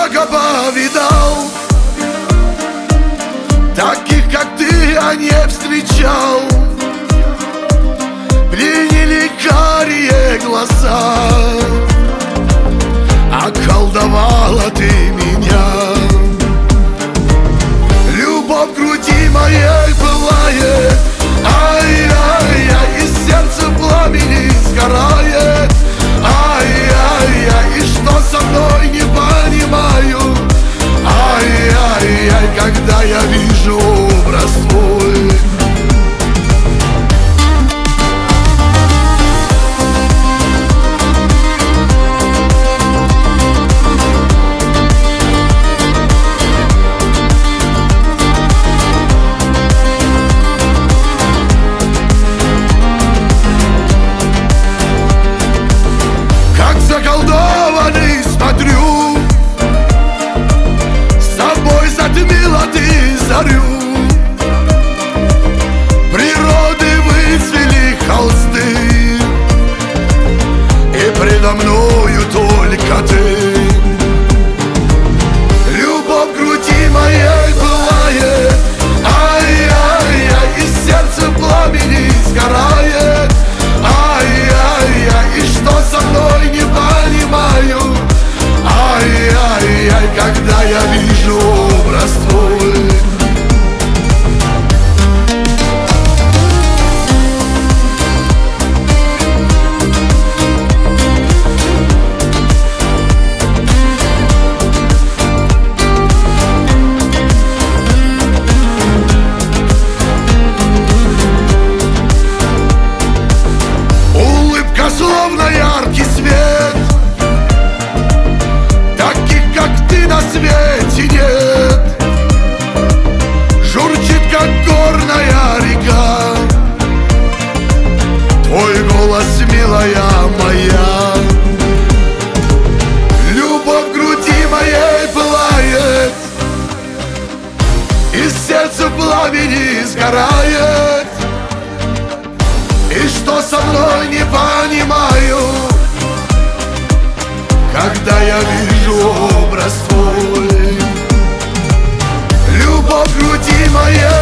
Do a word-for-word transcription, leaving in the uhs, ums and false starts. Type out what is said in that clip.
много повидал, таких, как ты, я не встречал. Пленили карие глаза, околдовала ты меня. Любовь в груди моей пылает, ай-яй-яй, и сердце в пламени сгорает. Ай-яй-яй, и что со мной, не понимаю. Ай-яй-яй, когда я вижу образ твой. Заколдованный смотрю, с собой затмила ты зарю. Природы выцвели холсты, и предо мною только ты. Любовь в груди моей пылает, ай-яй-яй, и сердце в пламени сгорает. Ай-яй-яй, и что со мной, не понимаю. Ай-яй-яй, когда я вижу образ твой. Словно яркий свет, таких, как ты, на свете нет. Журчит, как горная река, твой голос, милая моя. Любовь в груди моей пылает, и сердце в пламени сгорает. И что со мной, не понимаю, когда я вижу образ твой. Любовь в груди моей